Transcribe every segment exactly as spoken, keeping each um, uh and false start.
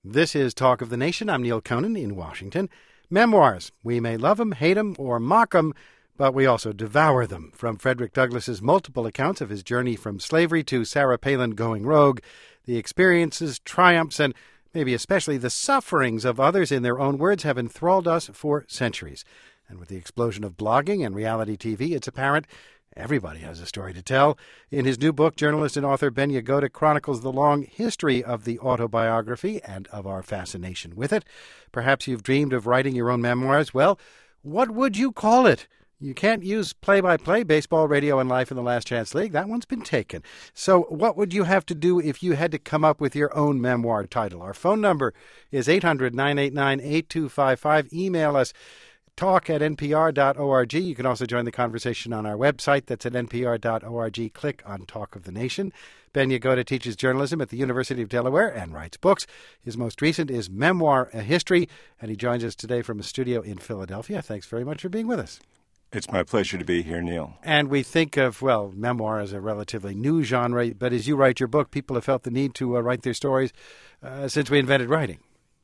This is Talk of the Nation. I'm Neil Conan in Washington. Memoirs. We may love them, hate them, or mock them, but we also devour them. From Frederick Douglass's multiple accounts of his journey from slavery to Sarah Palin going rogue, the experiences, triumphs, and maybe especially the sufferings of others, in their own words, have enthralled us for centuries. And with the explosion of blogging and reality T V, it's apparent everybody has a story to tell. In his new book, journalist and author Ben Yagoda chronicles the long history of the autobiography and of our fascination with it. Perhaps you've dreamed of writing your own memoirs. Well, what would you call it? You can't use play-by-play, baseball, radio, and life in the Last Chance League. That one's been taken. So what would you have to do if you had to come up with your own memoir title? Our phone number is eight hundred, nine eight nine, eight two five five. Email us, talk at n p r dot org. You can also join the conversation on our website. That's at n p r dot org. Click on Talk of the Nation. Ben Yagoda teaches journalism at the University of Delaware and writes books. His most recent is Memoir, A History, and he joins us today from a studio in Philadelphia. Thanks very much for being with us. It's my pleasure to be here, Neil. And we think of, well, memoir as a relatively new genre, but as you write your book, people have felt the need to uh, write their stories uh, since we invented writing.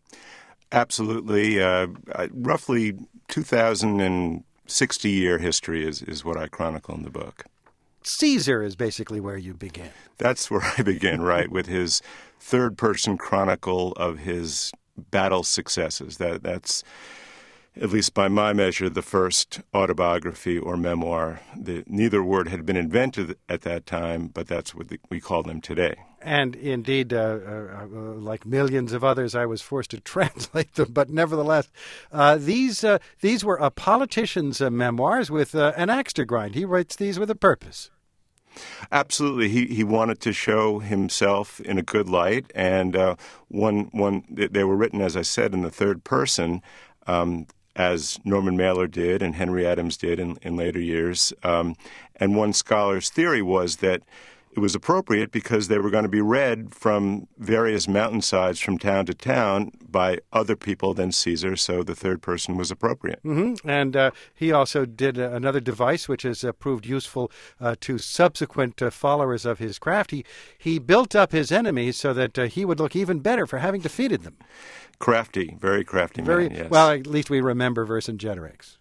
Absolutely. Uh, roughly two thousand sixty year history is, is what I chronicle in the book. Caesar is basically where you begin. That's where I begin, right, with his third-person chronicle of his battle successes. That That's, at least by my measure, the first autobiography or memoir. The, neither word had been invented at that time, but that's what the, we call them today. And indeed, uh, uh, like millions of others, I was forced to translate them. But nevertheless, uh, these uh, these were a politician's uh, memoirs with uh, an axe to grind. He writes these with a purpose. Absolutely. He he wanted to show himself in a good light. And uh, one one they were written, as I said, in the third person, um, as Norman Mailer did and Henry Adams did in, in later years. Um, and one scholar's theory was that it was appropriate because they were going to be read from various mountainsides from town to town by other people than Caesar, so the third person was appropriate. Mm-hmm. And uh, he also did uh, another device which has uh, proved useful uh, to subsequent uh, followers of his craft. He, he built up his enemies so that uh, he would look even better for having defeated them. Crafty, very crafty very, man, yes. Well, at least we remember Vercingetorix.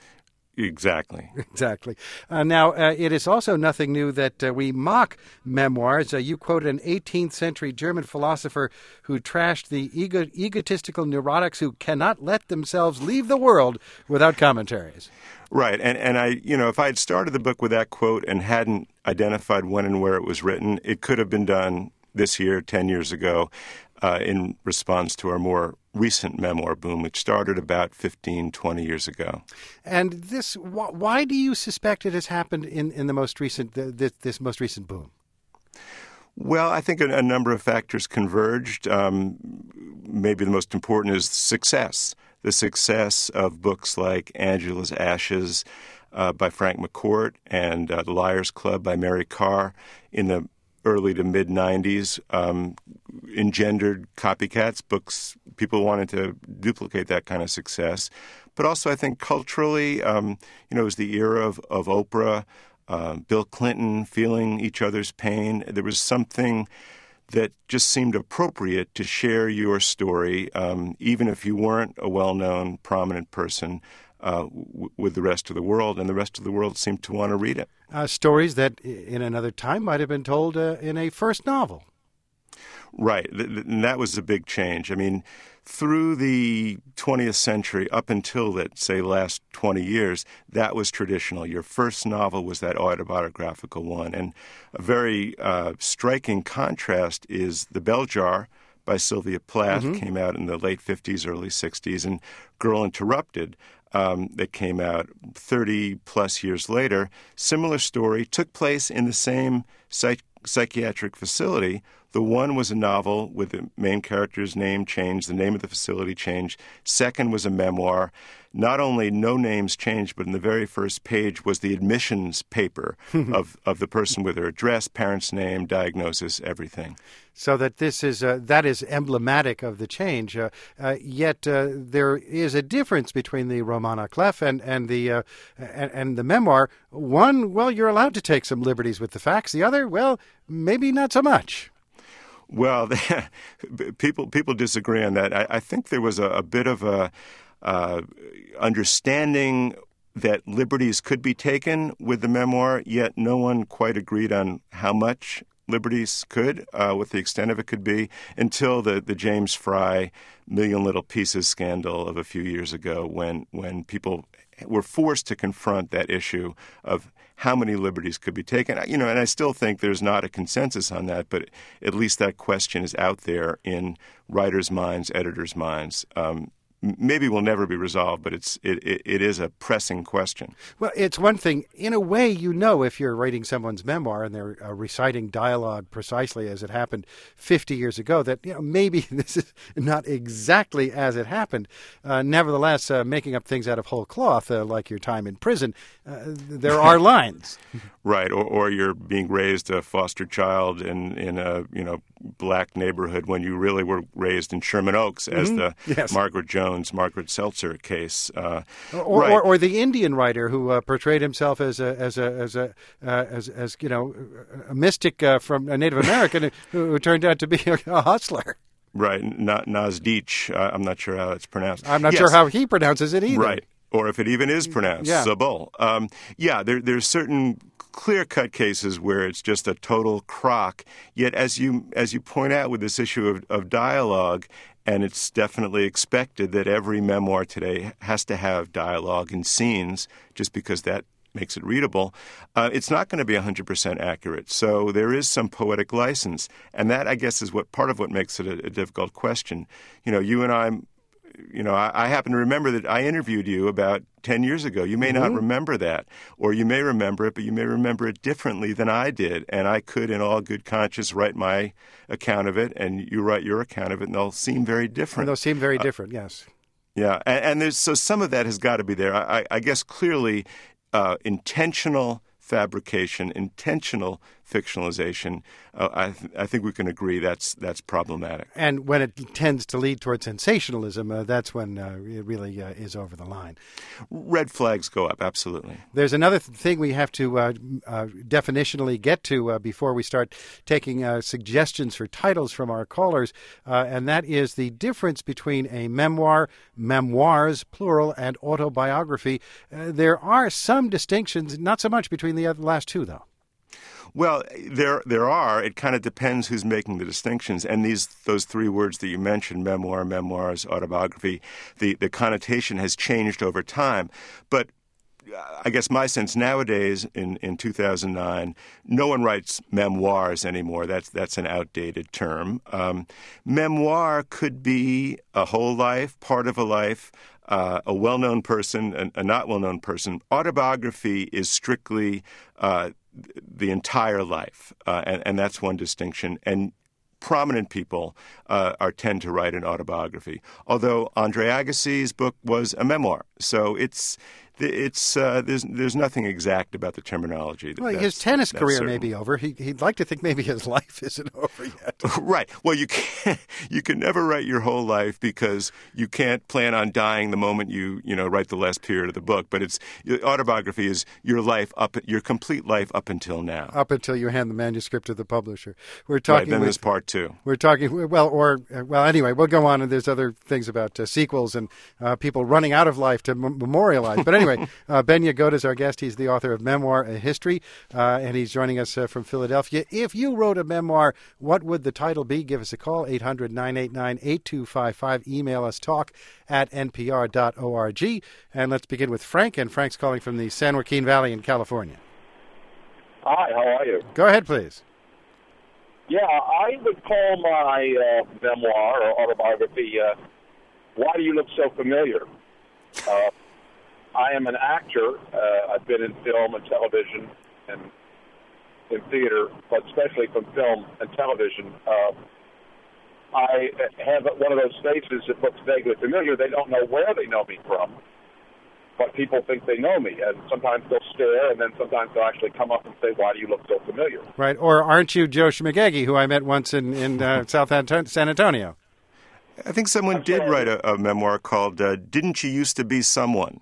Exactly. Exactly. Uh, now, uh, it is also nothing new that uh, we mock memoirs. Uh, you quote an eighteenth century German philosopher who trashed the ego- egotistical neurotics who cannot let themselves leave the world without commentaries. Right. And, and I, you know, if I had started the book with that quote and hadn't identified when and where it was written, it could have been done this year, ten years ago, uh, in response to our more recent memoir boom, which started about fifteen, twenty years ago. And this, wh- why do you suspect it has happened in, in the most recent, the, this, this most recent boom? Well, I think a, a number of factors converged. Um, maybe the most important is success. The success of books like Angela's Ashes uh, by Frank McCourt and uh, The Liars Club by Mary Karr in the early to mid-nineties um, engendered copycats, books. People wanted to duplicate that kind of success. But also I think culturally, um, you know, it was the era of, of Oprah, uh, Bill Clinton feeling each other's pain. There was something that just seemed appropriate to share your story, um, even if you weren't a well-known, prominent person, uh, w- with the rest of the world, and the rest of the world seemed to want to read it. Uh, stories that in another time might have been told uh, in a first novel. Right. And that was a big change. I mean, through the twentieth century, up until, let's say, last twenty years, that was traditional. Your first novel was that autobiographical one. And a very uh, striking contrast is The Bell Jar by Sylvia Plath, mm-hmm. came out in the late fifties, early sixties, and Girl Interrupted, um, that came out thirty-plus years later. Similar story, took place in the same psych- psychiatric facility. The one was a novel with the main character's name changed, the name of the facility changed. Second was a memoir. Not only no names changed, but in the very first page was the admissions paper of, of the person with her address, parents' name, diagnosis, everything. So that this is uh, that is emblematic of the change. Uh, uh, yet uh, there is a difference between the Roman à clef and and the uh, and, and the memoir. One, well, you're allowed to take some liberties with the facts. The other, well, maybe not so much. Well, people people disagree on that. I, I think there was a, a bit of a uh, understanding that liberties could be taken with the memoir, yet no one quite agreed on how much liberties could, uh, what the extent of it could be, until the, the James Fry Million Little Pieces scandal of a few years ago, when when people were forced to confront that issue of how many liberties could be taken. You know, and I still think there's not a consensus on that, but at least that question is out there in writers' minds, editors' minds. Um, Maybe will never be resolved, but it's it, it, it is a pressing question. Well, it's one thing. In a way, you know, if you're writing someone's memoir and they're uh, reciting dialogue precisely as it happened fifty years ago, that, you know, maybe this is not exactly as it happened. Uh, nevertheless, uh, making up things out of whole cloth, uh, like your time in prison, uh, there are lines. Right, or, or you're being raised a foster child in, in a you know black neighborhood when you really were raised in Sherman Oaks, as mm-hmm. the yes. Margaret Jones, Margaret Seltzer case, uh, or, right. or or the Indian writer who uh, portrayed himself as a as a as a uh, as as you know a mystic uh, from a Native American who, who turned out to be a, a hustler. Right, Na- Nasdich. Uh, I'm not sure how it's pronounced. I'm not yes. sure how he pronounces it either. Right, or if it even is pronounced. Yeah, Sabul. Um, yeah. There, there's certain clear-cut cases where it's just a total crock. Yet, as you as you point out with this issue of, of dialogue, and it's definitely expected that every memoir today has to have dialogue and scenes, just because that makes it readable, uh, it's not going to be one hundred percent accurate. So there is some poetic license, and that, I guess, is what part of what makes it a, a difficult question. You know, you and I. You know, I, I happen to remember that I interviewed you about ten years ago. You may mm-hmm. not remember that, or you may remember it, but you may remember it differently than I did. And I could, in all good conscience, write my account of it, and you write your account of it, and they'll seem very different. And they'll seem very uh, different, yes. Yeah, and, and there's so some of that has got to be there. I, I guess clearly uh, intentional fabrication, intentional fictionalization, uh, I, th- I think we can agree that's that's problematic. And when it tends to lead toward sensationalism, uh, that's when uh, it really uh, is over the line. Red flags go up, absolutely. There's another th- thing we have to uh, uh, definitionally get to uh, before we start taking uh, suggestions for titles from our callers, uh, and that is the difference between a memoir, memoirs, plural, and autobiography. Uh, there are some distinctions, not so much between the other last two, though. Well, there there are. It kind of depends who's making the distinctions. And these those three words that you mentioned, memoir, memoirs, autobiography, the, the connotation has changed over time. But I guess my sense nowadays, in, in two thousand nine, no one writes memoirs anymore. That's that's an outdated term. Um, memoir could be a whole life, part of a life, uh, a well-known person, a, a not well-known person. Autobiography is strictly uh, the entire life, uh, and, and that's one distinction. And prominent people uh, are tend to write an autobiography, although Andre Agassi's book was a memoir. So it's it's uh, there's there's nothing exact about the terminology. Well, his tennis career certain. may be over. He, he'd like to think maybe his life isn't over yet. Right. Well, you can't you can never write your whole life because you can't plan on dying the moment you you know write the last period of the book. But it's autobiography is your life up your complete life up until now. Up until you hand the manuscript to the publisher. We're talking. Right. Then with, there's part two. We're talking well, or well, anyway, we'll go on. And there's other things about uh, sequels and uh, people running out of life to m- memorialize. But anyway. Anyway, uh, Ben Yagoda is our guest. He's the author of Memoir, A History, uh, and he's joining us uh, from Philadelphia. If you wrote a memoir, what would the title be? Give us a call, eight hundred, nine eight nine, eight two five five. Email us, talk at n p r dot org. And let's begin with Frank, and Frank's calling from the San Joaquin Valley in California. Hi, how are you? Go ahead, please. Yeah, I would call my uh, memoir or autobiography, uh, Why Do You Look So Familiar? Uh, I am an actor. Uh, I've been in film and television and in theater, but especially from film and television. Uh, I have one of those faces that looks vaguely familiar. They don't know where they know me from, but people think they know me. And sometimes they'll stare, and then sometimes they'll actually come up and say, why do you look so familiar? Right. Or aren't you Joe Schmagegi, who I met once in, in uh, South Anto- San Antonio? I think someone did write a, a memoir called uh, Didn't You Used to Be Someone?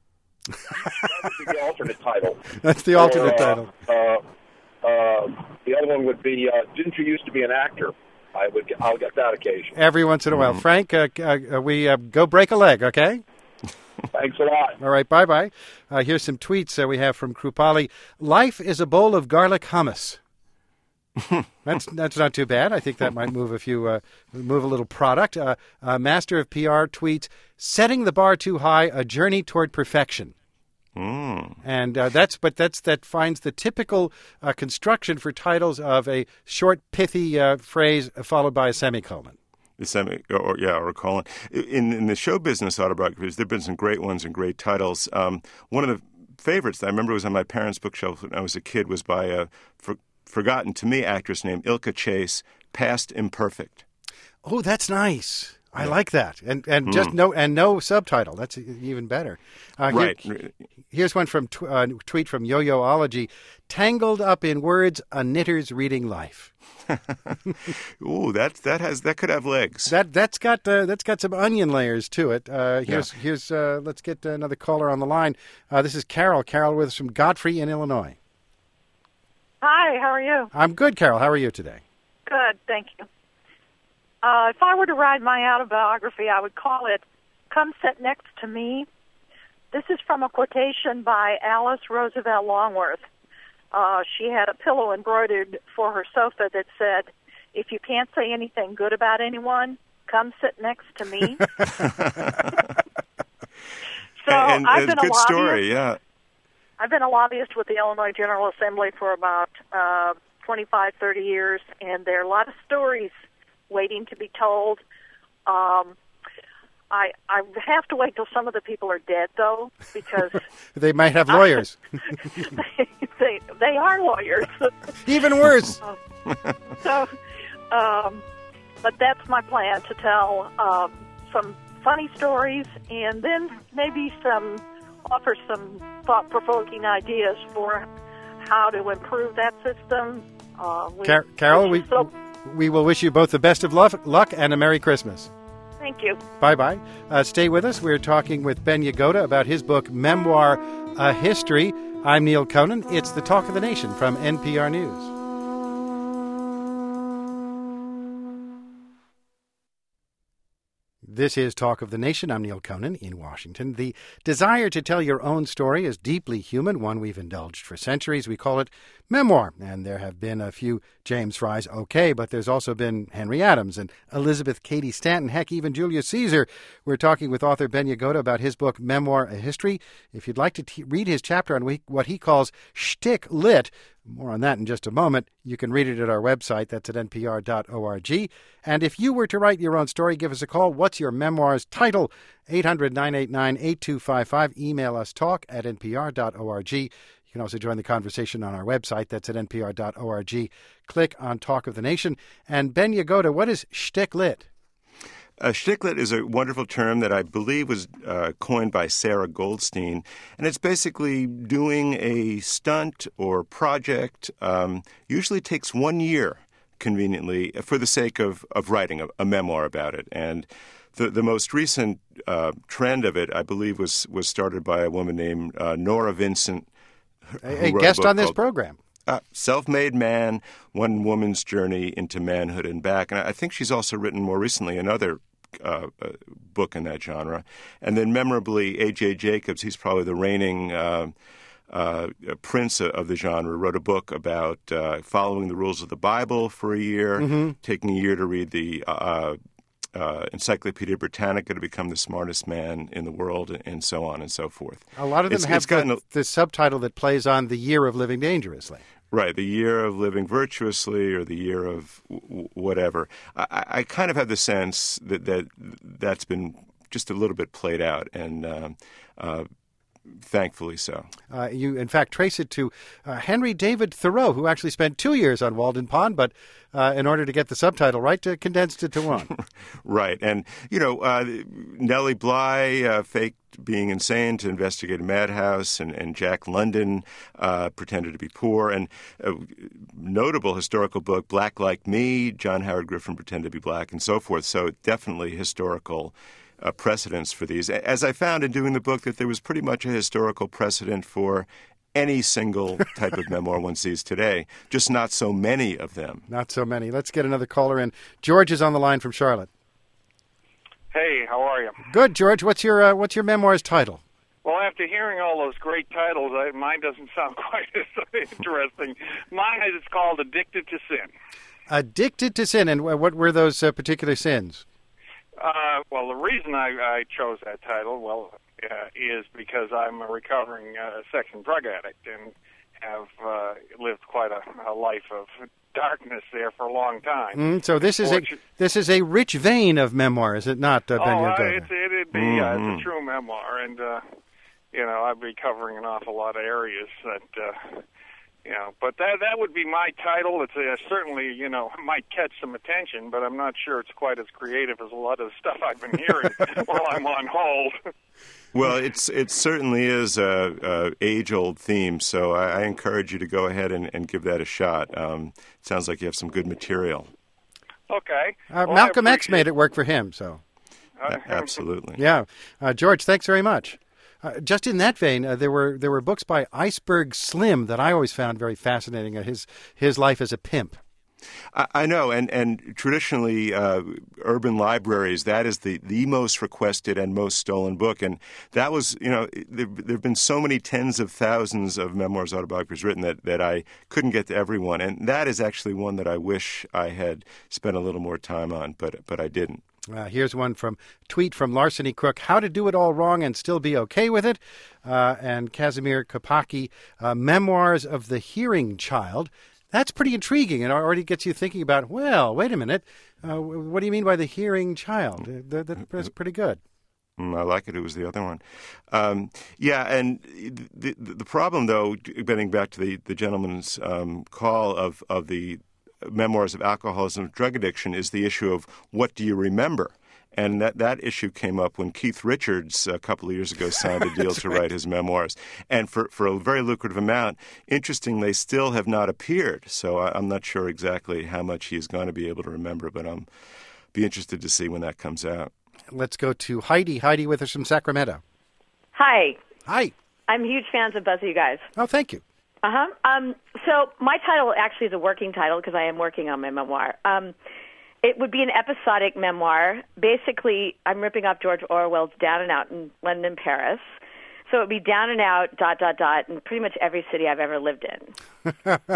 That would be the alternate title. That's the alternate or, uh, title. Uh, uh, the other one would be, uh, Didn't You Used to Be an Actor? I would. I'll get that occasion. Every once in a while. Mm-hmm. Frank, uh, uh, we uh, go break a leg, okay? Thanks a lot. All right, bye-bye. Uh, here's some tweets uh, we have from Krupali. Life is a bowl of garlic hummus. that's that's not too bad. I think that might move a few, uh, move a little product. Uh, uh, Master of P R tweets, setting the bar too high, a journey toward perfection. Mm. And uh, that's, but that's that finds the typical uh, construction for titles of a short, pithy uh, phrase followed by a semicolon. The semi, or yeah, or a colon. In in the show business autobiographies, there've been some great ones and great titles. Um, one of the favorites that I remember was on my parents' bookshelf when I was a kid was by a for, forgotten to me actress named Ilka Chase, Past Imperfect. Oh, that's nice. I yeah. like that, and and mm. just no and no subtitle. That's even better. Uh, right. Here, here's one from tw- uh, tweet from Yo-Yoology: tangled up in words, a knitter's reading life. Ooh, that that has that could have legs. That that's got uh, that's got some onion layers to it. Uh, here's yeah. here's uh, let's get another caller on the line. Uh, this is Carol. Carol with us from Godfrey in Illinois. Hi, how are you? I'm good, Carol. How are you today? Good, thank you. Uh, if I were to write my autobiography, I would call it "Come Sit Next to Me." This is from a quotation by Alice Roosevelt Longworth. Uh, she had a pillow embroidered for her sofa that said, "If you can't say anything good about anyone, come sit next to me." So and, and I've been a good a lobbyist. story, yeah. I've been a lobbyist with the Illinois General Assembly for about uh, twenty-five, thirty years, and there are a lot of stories waiting to be told. Um, I I have to wait till some of the people are dead, though, because they might have lawyers. they, they they are lawyers. Even worse. so, um, but that's my plan, to tell um, some funny stories, and then maybe some offer some thought-provoking ideas for how to improve that system. Uh, we, Car- Carol, we so, we will wish you both the best of luck, luck and a Merry Christmas. Thank you. Bye-bye. Uh, stay with us. We're talking with Ben Yagoda about his book, Memoir, A History. I'm Neil Conan. It's the Talk of the Nation from N P R News. This is Talk of the Nation. I'm Neil Conan in Washington. The desire to tell your own story is deeply human, one we've indulged for centuries. We call it memoir, and there have been a few James Frys, okay, but there's also been Henry Adams and Elizabeth Cady Stanton, heck, even Julius Caesar. We're talking with author Ben Yagoda about his book, Memoir, A History. If you'd like to t- read his chapter on what he calls Shtick Lit, more on that in just a moment. You can read it at our website. That's at n p r dot org. And if you were to write your own story, give us a call. What's your memoir's title? eight hundred, nine eight nine, eight two five five. Email us talk at n p r dot org. You can also join the conversation on our website. That's at n p r dot org. Click on Talk of the Nation. And Ben Yagoda, what is Shtick Lit? Uh, Shtick Lit is a wonderful term that I believe was uh, coined by Sarah Goldstein, and it's basically doing a stunt or project. Um, usually takes one year, conveniently, for the sake of, of writing a, a memoir about it. And the the most recent uh, trend of it, I believe, was was started by a woman named uh, Nora Vincent, a, a guest on this called, program. Uh, Self-Made Man, One Woman's Journey into Manhood and Back. And I think she's also written more recently another uh, uh, book in that genre. And then memorably, A J Jacobs, he's probably the reigning uh, uh, prince of the genre, wrote a book about uh, following the rules of the Bible for a year, mm-hmm. taking a year to read the uh, uh, Encyclopedia Britannica to become the smartest man in the world, and so on and so forth. A lot of them it's, have it's gotten the, a, the subtitle that plays on the year of living dangerously. Right, the year of living virtuously, or the year of w- whatever. I, I kind of have the sense that, that that's been just a little bit played out, and uh, uh, thankfully so. Uh, you, in fact, trace it to uh, Henry David Thoreau, who actually spent two years on Walden Pond, but uh, in order to get the subtitle right, uh, condensed it to one. Right, and, you know, uh, Nellie Bly uh, faked being insane to investigate a madhouse, and, and Jack London uh, pretended to be poor. And a notable historical book, Black Like Me, John Howard Griffin pretended to be black, and so forth. So definitely historical uh, precedents for these. As I found in doing the book, that there was pretty much a historical precedent for any single type of memoir one sees today, just not so many of them. Not so many. Let's get another caller in. George is on the line from Charlotte. Hey, how are you? Good, George. What's your uh, what's your memoir's title? Well, after hearing all those great titles, I, mine doesn't sound quite as interesting. Mine is called Addicted to Sin. Addicted to Sin. And what were those uh, particular sins? Uh, well, the reason I, I chose that title, well, uh, is because I'm a recovering uh, sex and drug addict and have uh, lived quite a, a life of darkness there for a long time. Mm, so this is a this is a rich vein of memoir, is it not, uh, Ben Oh, uh, Yagoda? it's, it'd be Mm-hmm. uh, it's a true memoir, and uh, you know, I'd be covering an awful lot of areas that. Uh, You know, but that that would be my title. It's uh, certainly, you know, might catch some attention, but I'm not sure it's quite as creative as a lot of the stuff I've been hearing while I'm on hold. Well, it's it certainly is a, a age-old theme, so I, I encourage you to go ahead and, and give that a shot. Um, it sounds like you have some good material. Okay. Uh, Well, Malcolm I X made it work for him, so. appreciate- A- Absolutely. Yeah. Uh, George, thanks very much. Uh, just in that vein, uh, there were there were books by Iceberg Slim that I always found very fascinating. Uh, his his life as a pimp. I, I know, and and traditionally, uh, urban libraries, that is the, the most requested and most stolen book. And that was, you know, there have been so many tens of thousands of memoirs, autobiographies written that, that I couldn't get to everyone. And that is actually one that I wish I had spent a little more time on, but but I didn't. Uh, here's one from tweet from Larceny Crook: How to do it all wrong and still be okay with it. Uh, and Casimir Kopacki, uh, Memoirs of the Hearing Child. That's pretty intriguing, and already gets you thinking about, well, wait a minute, uh, what do you mean by the hearing child? Uh, that, that, that's pretty good. Mm, I like it. It was the other one. Um, yeah, and the, the the problem, though, getting back to the, the gentleman's um, call of, of the memoirs of alcoholism and drug addiction, is the issue of what do you remember? And that, that issue came up when Keith Richards, a couple of years ago, signed a deal to write his memoirs. And for, for a very lucrative amount, interesting, they still have not appeared. So I, I'm not sure exactly how much he's going to be able to remember, but I'm be interested to see when that comes out. Let's go to Heidi. Heidi with us from Sacramento. Hi. Hi. I'm huge fans of both of you guys. Oh, thank you. Uh-huh. Um, so my title actually is a working title because I am working on my memoir. Um, it would be an episodic memoir. Basically, I'm ripping off George Orwell's Down and Out in London, Paris. So it would be down and out, dot, dot, dot, in pretty much every city I've ever lived in.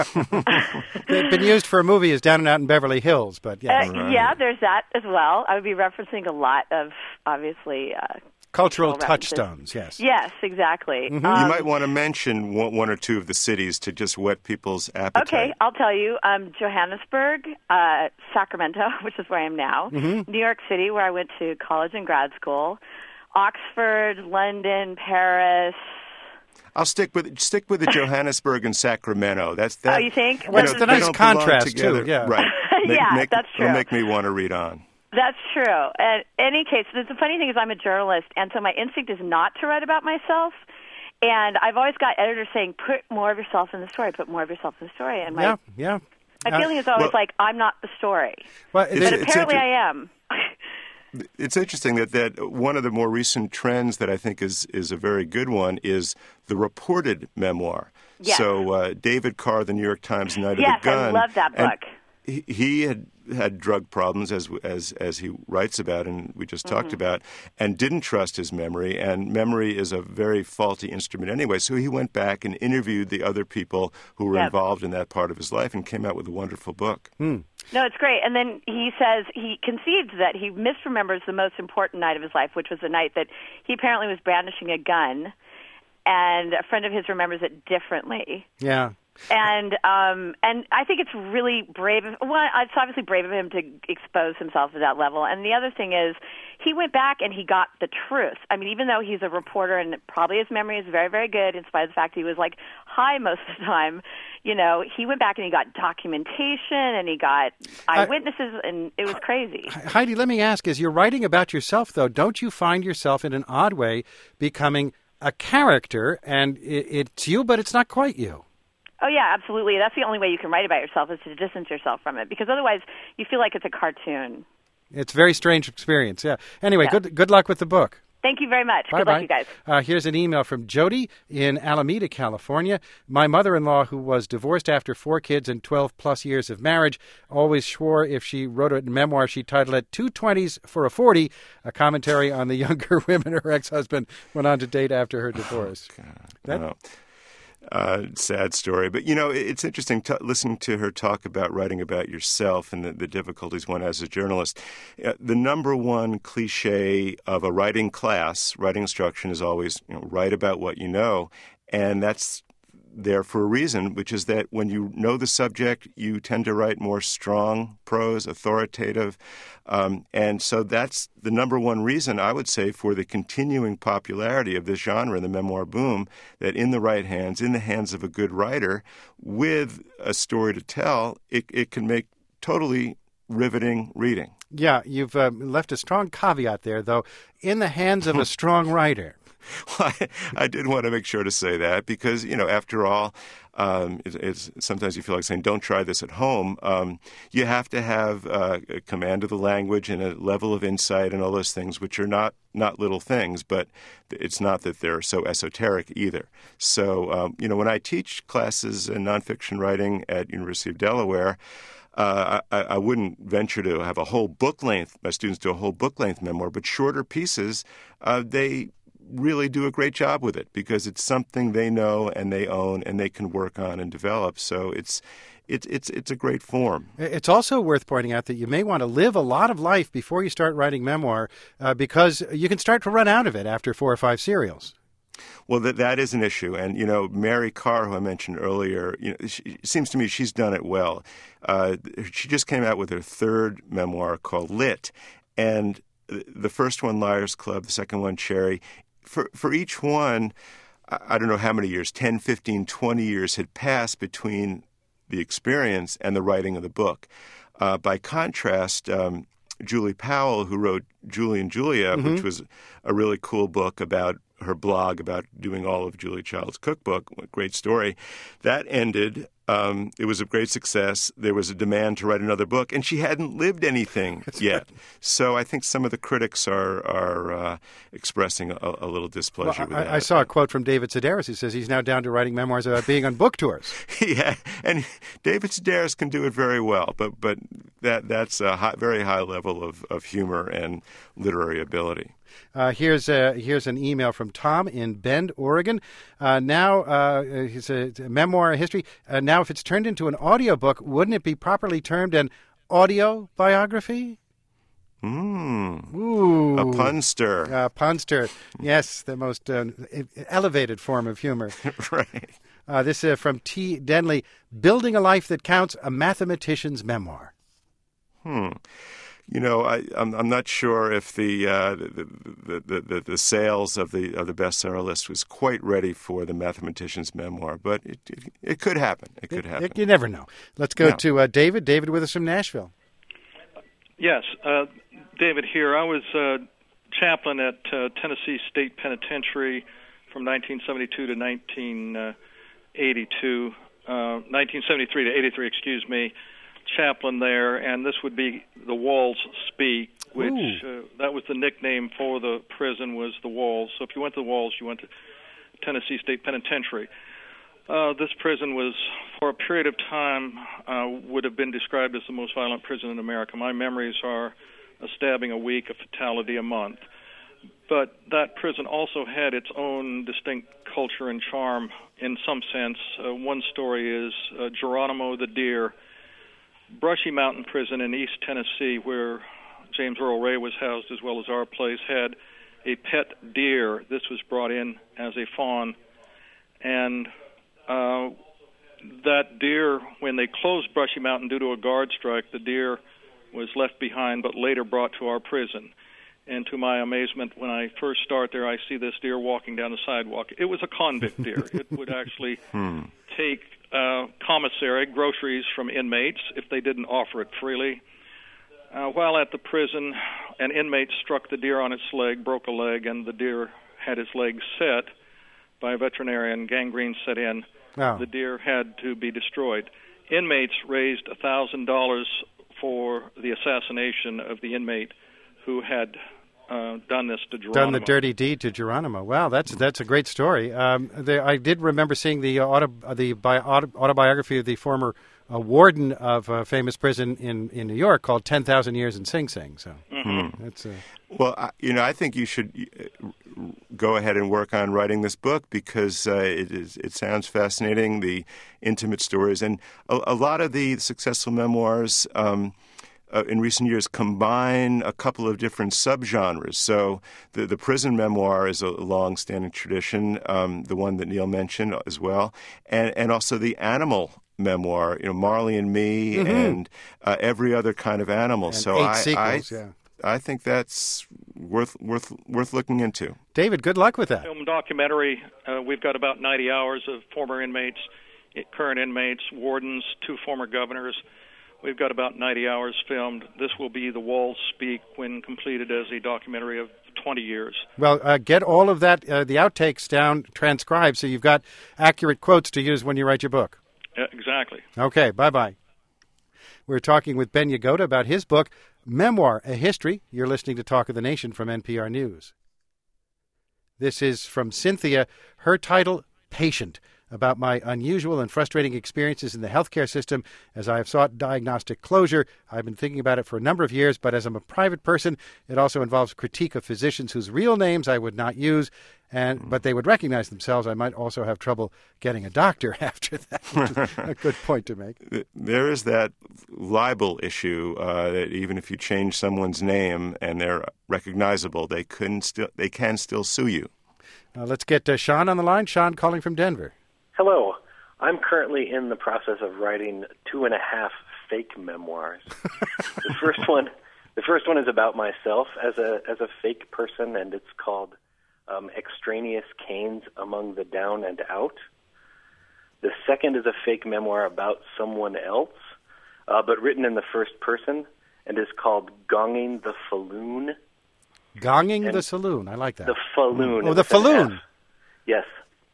It's been used for a movie as Down and Out in Beverly Hills, but yeah. Uh, yeah, there's that as well. I would be referencing a lot of, obviously, uh, Cultural references. touchstones, yes. Yes, exactly. Mm-hmm. Um, You might want to mention one, one or two of the cities to just whet people's appetite. Okay, I'll tell you. Um, Johannesburg, uh, Sacramento, which is where I am now, Mm-hmm. New York City, where I went to college and grad school, Oxford, London, Paris. I'll stick with stick with the Johannesburg and Sacramento. That's that. Oh, you think? Well, that's know, the they nice don't belong contrast, together. too, yeah. Right. Make, Yeah, make, that's it'll true. make me want to read on. That's true. In any case, the funny thing is I'm a journalist, and so my instinct is not to write about myself. And I've always got editors saying, put more of yourself in the story, put more of yourself in the story. And my, Yeah, yeah. my Uh, feeling is always well- like, I'm not the story. Well, It's- But it- it's apparently inter- I am. It's interesting that, that one of the more recent trends that I think is, is a very good one is the reported memoir. Yes. So uh, David Carr, the New York Times Night Yes, of the Gun. I love that and book. He, he had had drug problems, as as as he writes about and we just talked Mm-hmm. about, and didn't trust his memory. And memory is a very faulty instrument anyway. So he went back and interviewed the other people who were Yep. involved in that part of his life and came out with a wonderful book. No, it's great. And then he says he concedes that he misremembers the most important night of his life, which was the night that he apparently was brandishing a gun, and a friend of his remembers it differently. yeah. And um, and I think it's really brave. Of, well, it's obviously brave of him to expose himself to that level. And the other thing is, he went back and he got the truth. I mean, even though he's a reporter and probably his memory is very, very good, in spite of the fact he was like high most of the time, you know, he went back and he got documentation and he got eyewitnesses, and it was crazy. Heidi, let me ask, as you're writing about yourself, though, don't you find yourself in an odd way becoming a character, and it, it's you, but it's not quite you? Oh, yeah, absolutely. That's the only way you can write about yourself, is to distance yourself from it, because otherwise you feel like it's a cartoon. It's a very strange experience, yeah. Anyway, Yeah. good good luck with the book. Thank you very much. Bye Good bye. luck, you guys. Uh, here's an email from Jody in Alameda, California. My mother-in-law, who was divorced after four kids and twelve plus years of marriage, always swore if she wrote a memoir, she'd title it Two Twenties for a Forty, a commentary on the younger women her ex-husband went on to date after her divorce. Oh, God. That, no. Uh, sad story. But, you know, it's interesting t- listening to her talk about writing about yourself and the, the difficulties one has as a journalist. Uh, the number one cliche of a writing class, writing instruction, is always, you know, write about what you know. And that's there for a reason, which is that when you know the subject, you tend to write more strong prose, authoritative. Um, and so that's the number one reason, I would say, for the continuing popularity of this genre, the memoir boom, that in the right hands, in the hands of a good writer, with a story to tell, it, it can make totally riveting reading. Yeah, you've uh, left a strong caveat there, though, in the hands of a strong writer. Well, I, I did want to make sure to say that because, you know, after all, um, it, it's, sometimes you feel like saying, don't try this at home. Um, you have to have uh, a command of the language and a level of insight and all those things, which are not, not little things, but it's not that they're so esoteric either. So, um, you know, when I teach classes in nonfiction writing at University of Delaware, Uh, I, I wouldn't venture to have a whole book length, my students do a whole book length memoir, but shorter pieces, uh, they really do a great job with it because it's something they know and they own and they can work on and develop. So it's it's it's it's a great form. It's also worth pointing out that you may want to live a lot of life before you start writing memoir uh, because you can start to run out of it after four or five serials. Well, that that is an issue, and you know, Mary Karr, who I mentioned earlier, you know, she, it seems to me she's done it well. Uh, she just came out with her third memoir called Lit, and the first one, Liars Club, the second one, Cherry. For for each one, I don't know how many years, ten, fifteen, twenty years had passed between the experience and the writing of the book. Uh, by contrast, um, Julie Powell, who wrote Julie and Julia, mm-hmm. which was a really cool book about her blog about doing all of Julia Child's cookbook, a great story, that ended. Um, it was a great success. There was a demand to write another book, and she hadn't lived anything yet. So I think some of the critics are are uh, expressing a, a little displeasure well, with I, that. I saw a quote from David Sedaris who says he's now down to writing memoirs about being on book tours. Yeah, and David Sedaris can do it very well, but but that that's a high, very high level of, of humor and literary ability. Uh, here's a, here's an email from Tom in Bend, Oregon. Uh, now, uh, it's a, it's a memoir history. Uh, now, if it's turned into an audiobook, wouldn't it be properly termed an audio biography? Mm. Ooh. A punster. A punster. Yes, the most uh, elevated form of humor. Right. Uh, this is uh, from T. Denley, Building a Life That Counts, a Mathematician's Memoir. Hmm. You know, I, I'm I'm not sure if the, uh, the, the, the the sales of the of the bestseller list was quite ready for the mathematician's memoir, but it it, it could happen. It could happen. It, you never know. Let's go yeah. to uh, David. David with us from Nashville. Yes, uh, David here. I was uh, chaplain at uh, Tennessee State Penitentiary from nineteen seventy-two to nineteen eighty-two, uh, nineteen seventy-three to eighty-three. Excuse me. Chaplain there, and this would be the Walls Speak, which uh, that was the nickname for the prison, was the Walls. So if you went to the Walls, you went to Tennessee State Penitentiary. Uh, this prison was, for a period of time, uh, would have been described as the most violent prison in America. My memories are a stabbing a week, a fatality a month. But that prison also had its own distinct culture and charm in some sense. Uh, one story is uh, Geronimo the deer, Brushy Mountain Prison in East Tennessee, where James Earl Ray was housed as well as our place, had a pet deer. This was brought in as a fawn. And uh, that deer, when they closed Brushy Mountain due to a guard strike, the deer was left behind but later brought to our prison. And to my amazement, when I first start there, I see this deer walking down the sidewalk. It was a convict deer. It would actually hmm. take uh, commissary, groceries from inmates, if they didn't offer it freely. Uh, while at the prison, an inmate struck the deer on its leg, broke a leg, and the deer had its leg set by a veterinarian. Gangrene set in. Wow. The deer had to be destroyed. Inmates raised one thousand dollars for the assassination of the inmate who had uh, done this to Geronimo. Done the dirty deed to Geronimo. Wow, that's that's a great story. Um, there, I did remember seeing the uh, auto, uh, the bi- auto, autobiography of the former uh, warden of a famous prison in, in New York called ten thousand Years in Sing Sing. So Mm-hmm. that's uh, Well, I, you know, I think you should uh, go ahead and work on writing this book because uh, it is it sounds fascinating, the intimate stories, and a, a lot of the successful memoirs um, uh, in recent years combine a couple of different subgenres. So the the prison memoir is a long-standing tradition, um, the one that Neil mentioned as well, and and also the animal memoir, you know, Marley and Me, Mm-hmm. and uh, every other kind of animal. and so eight I, sequels. I, yeah, I think that's worth worth worth looking into. David, good luck with that. Film documentary. Uh, we've got about ninety hours of former inmates, current inmates, wardens, two former governors. We've got about ninety hours filmed. This will be The Walls Speak when completed as a documentary of twenty years. Well, uh, get all of that, uh, the outtakes down, transcribed, so you've got accurate quotes to use when you write your book. Uh, exactly. Okay, bye-bye. We're talking with Ben Yagoda about his book, Memoir, A History. You're listening to Talk of the Nation from N P R News. This is from Cynthia. Her title, Patient, about my unusual and frustrating experiences in the healthcare system as I have sought diagnostic closure. I've been thinking about it for a number of years, but as I'm a private person, it also involves critique of physicians whose real names I would not use, and but they would recognize themselves. I might also have trouble getting a doctor after that, which is a good point to make. There is that libel issue uh, that even if you change someone's name and they're recognizable, they couldn't still they can still sue you. Uh, let's get uh, Sean on the line. Sean calling from Denver. Hello. I'm currently in the process of writing two and a half fake memoirs. the first one, the first one is about myself as a as a fake person, and it's called um, "Extraneous Canes Among the Down and Out." The second is a fake memoir about someone else, uh, but written in the first person, and is called "Gonging the Falloon." Gonging And the Saloon. I like that. The Falloon. Oh, the with an Falloon. F. Yes.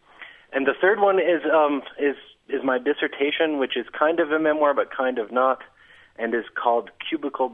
And the third one is um, is is my dissertation, which is kind of a memoir but kind of not, and is called Cubicle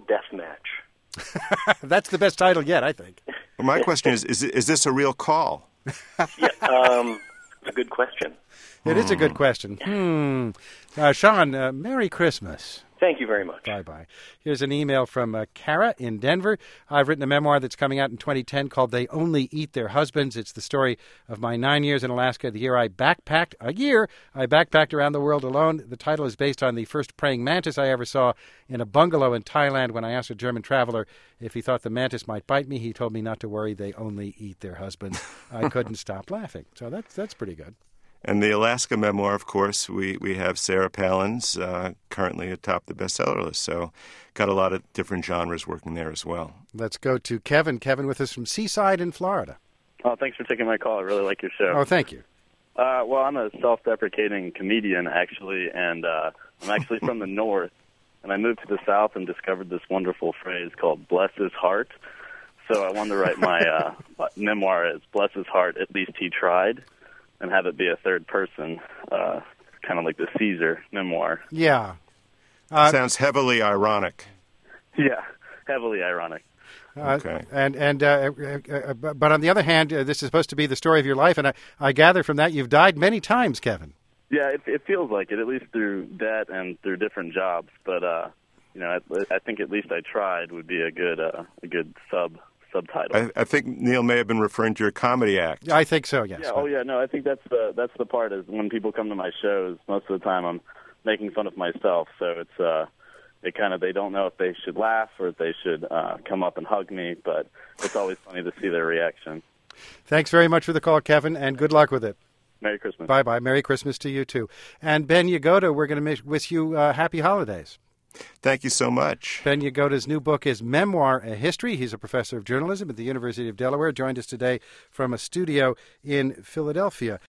Deathmatch. That's the best title yet, I think. Well, my question is, is is this a real call? Yeah, um, it's a good question. It is a good question. Hmm. Uh, Sean, uh, Merry Christmas. Thank you very much. Bye-bye. Here's an email from uh, Kara in Denver. I've written a memoir that's coming out in twenty ten called They Only Eat Their Husbands. It's the story of my nine years in Alaska, the year I backpacked, a year I backpacked around the world alone. The title is based on the first praying mantis I ever saw in a bungalow in Thailand. When I asked a German traveler if he thought the mantis might bite me, he told me not to worry, they only eat their husbands. I couldn't stop laughing. So that's that's pretty good. And the Alaska memoir, of course, we, we have Sarah Palin's uh, currently atop the bestseller list. So got a lot of different genres working there as well. Let's go to Kevin. Kevin with us from Seaside in Florida. Oh, thanks for taking my call. I really like your show. Oh, thank you. Uh, well, I'm a self-deprecating comedian, actually, and uh, I'm actually from the north. And I moved to the south and discovered this wonderful phrase called "bless his heart." So I wanted to write my uh, memoir as "Bless his heart, at least he tried," and have it be a third person, uh, kind of like the Caesar memoir. Yeah. Uh, Sounds heavily ironic. Yeah, heavily ironic. Uh, Okay. And and uh, uh, uh, but on the other hand, uh, this is supposed to be the story of your life, and I, I gather from that you've died many times, Kevin. Yeah, it, it feels like it, at least through debt and through different jobs. But uh, you know, I, I think at least I tried would be a good uh, a good sub subtitle. I, I think Neil may have been referring to your comedy act. I think so. Yes. Yeah. Oh, yeah. No, I think that's the that's the part is when people come to my shows. Most of the time, I'm making fun of myself. So it's uh, they kind of they don't know if they should laugh or if they should uh, come up and hug me. But it's always funny to see their reaction. Thanks very much for the call, Kevin, and good luck with it. Merry Christmas. Bye bye. Merry Christmas to you too. And Ben Yagoda, we're going to wish you uh, happy holidays. Thank you so much. Ben Yagoda's new book is Memoir, A History. He's a professor of journalism at the University of Delaware. Joined us today from a studio in Philadelphia.